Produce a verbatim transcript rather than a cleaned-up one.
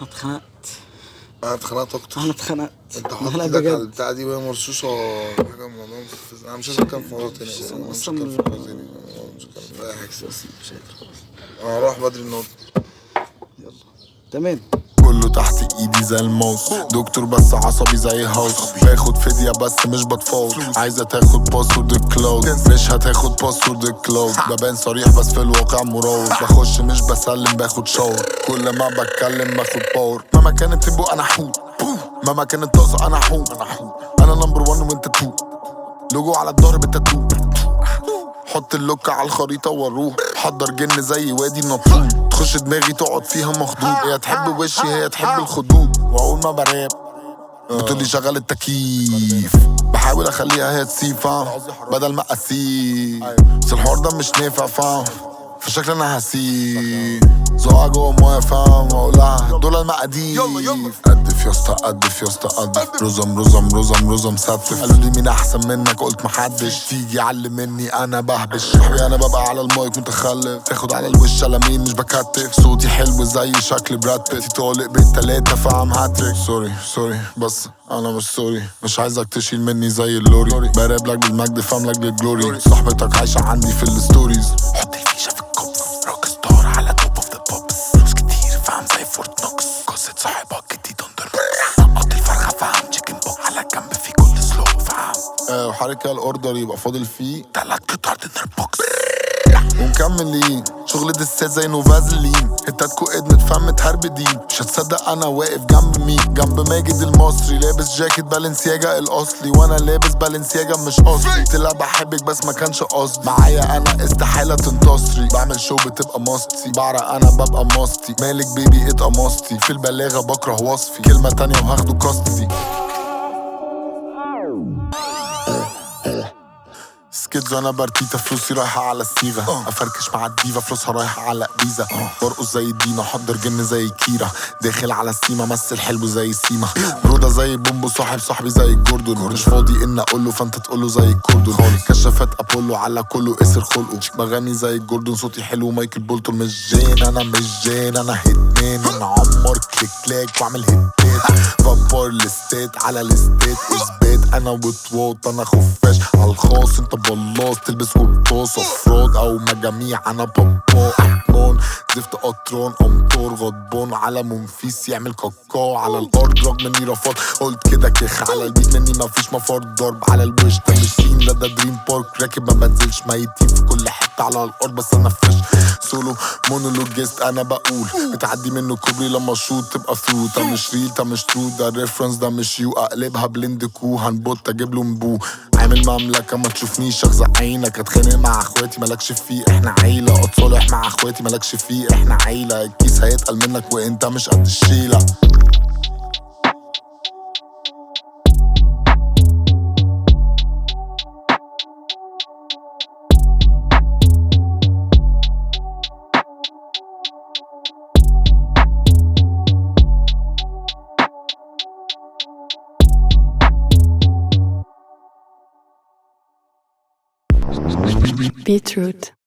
انا اتخنقت. انا اتخنقت اكتر. انا اتخنقت. انت حاطط لا ايدك على بجد. البتاعه دي وهي مرشوشه حاجه. الموضوع مستفز. انا مش عايز اتكلم في موضوع تاني اصلا. انا مش هتكلم في موضوع تاني. أنا مش هتكلم في اي حاجه. مش قادر خلاص. انا هروح بدري النهارده. يلا تمام. كله تحت ايدي زي الموس، دكتور بس عصبي زي هاوس. باخد فدية بس مش بتفاوض، عايزة تاخد باسورد الكلاود مش هتاخد باسورد الكلاود. ببان صريح بس في الواقع مراوغ، بخش مش بسلم باخد شاور. كل ما بتكلم باخد باور. مهما كانت تبو انا حوت، مهما كانت طاقصة انا حوت. انا نمبر وان وانت تو، لوجو على الظهر بالتاتو. حط اللوكة على الخريطة واروح، حضر جن زي وادي النطرون. تخش دماغي تقعد فيها مخدود، هي تحب وشي هي تحب الخدود. واول ما براب بتقولي شغل التكييف، بحاول اخليها هي تسيف بدل ما اسيب. بس الحوار ده مش نافع فاهم، فشكل انا هسيب زقع جوه مويه فاهم. واقولها دول المقاديف. قدف يا اسطى قدف يا اسطى قدف. رزم رزم رزم رزم ستف. قالوا لي مين احسن منك قلت محدش. تيجي علم مني انا بهبش. صاحبي انا ببقى على المايك متخلف، تاخد على الوش على مين مش بكتف. صوتي حلو زي شكل براد بيت، طالق بالتلاتة فاهم هاتريك. سوري سوري بس انا مش سوري، مش عايزك تشيل مني زي اللوري. براب لك بالمجد فاهم لك بالجلوري. صاحبتك عايشة عندي في الستوريز. حط الفيشة في الكوب، روك ستار على توب اوف ذا بوبس. فلوس كتير فاهم زي فورت نوكس، قصة صاحبك جديد اندر بوكس. قط الفرخة فاهم تشيكن بوك، على جنب في كل سلو فاهم. اه وحركة الاوردر يبقى فاضل فيه تلات قطع دينر بوكس. ومكملين شغل دسات زي نوفازلين. هتاتكو ادمت فم متهربدين. مش هتصدق انا واقف جنب مين، جنب ماجد المصري. لابس جاكيت بالنسياجا الاصلي، وانا لابس بالنسياجا مش اصلي. طلع بحبك بس ما كانش قصدي. معايا انا استحالة تنتصري، بعمل شو بتبقى ماستي. بعرق انا ببقى ماستي، مالك بيبي اتقمصتي. في البلاغة بكره وصفي، كلمة تانية وهاخده كاستي. سكيتز وانا برتيتا، فلوسي رايحة على الصيغة. افركش مع الديفا فلوسها رايحة على فيزا. برقص زي دينا حضر جن زي كيرا. داخل على السيما مثل حلو زي سيما. برودة زي بومبو صاحب صاحبي زي الجوردون. مش فاضي ان اقوله فانت تقوله زي الكوردون. كشافات ابولو على كله اسر خلقه. بغني زي الجوردون صوتي حلو مايكل بولتون. مش جين انا مش جين انا هيتمان. انا عمر كليك كلاك واعمل هيتات. فابور الاستيت على الاستيت اثبات. انا وطواط انا خفاش على الخاص. انت بلاص تلبس قرطاس افراد او مجاميع. انا بابا احمون زفت قطران امطار غضبان. على منفيس يعمل كاكاو على الارض رغم اني رفضت. قلت كده كخ على البيت مني مفيش مفر. ضرب على الوش ده مش سين لا ده دريم بارك. راكب ما بنزلش ميتين في كل حته على الارض. بس انا فريش سولو مونولوجيست. انا بقول بتعدي منه كوبري لما شوت تبقى ثرو. ده مش ريل ده مش ترو ده ريفرنس ده مش يو. اقلبها بلند كو هنبوت اجيب له مبو. عامل مملكة ما تشوفنيش اغزق عينك. اتخانق مع اخواتي مالكش فيه احنا عيلة. اتصالح مع اخواتي مالكش فيه احنا عيلة. الكيس هيتقل منك وانت مش قد الشيلة. Beetroot.